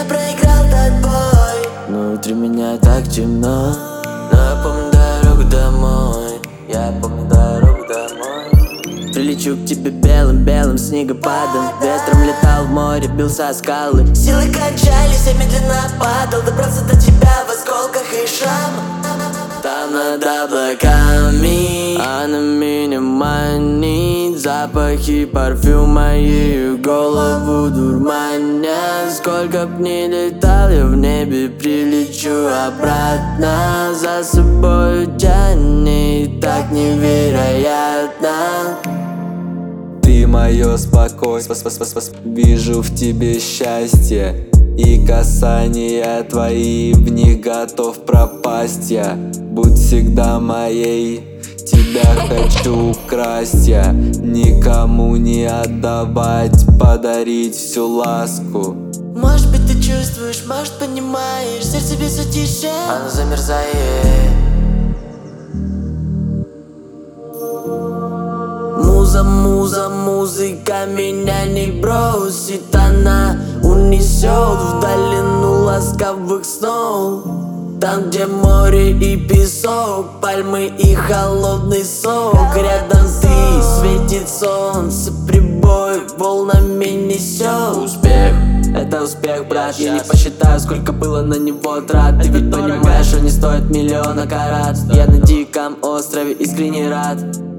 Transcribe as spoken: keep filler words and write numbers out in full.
я проиграл тот бой. Внутри меня так темно, но я помню дорогу домой. Я помню дорогу домой. Прилечу к тебе белым-белым снегопадом. Ветром летал в море, бился о скалы. Силы кончались, я медленно падал. Добраться до тебя в осколках и шрамах. Там над облаками она меня манит. Запахи парфюма ее голову дурманят. Сколько б ни летал я в небе, прилечу обратно. За собой тянет так невероятно. Ты мое спокойствие, вижу в тебе счастье. И касания твои, в них готов пропасть я. Будь всегда моей, тебя хочу украсть я. Никому не отдавать, подарить всю ласку. Может быть ты чувствуешь, может понимаешь, сердце бьется тише. Оно замерзает. Муза, муза, музыка меня не бросит. Она унесет в долину ласковых снов. Там, где море и песок, пальмы и холодный сок. Рядом ты, светит солнце, прибой волнами несет. Успех, это успех, брат. Я не посчитаю, сколько было на него трат. Ты ведь понимаешь, что не стоит миллиона карат. Я на диком острове искренне рад.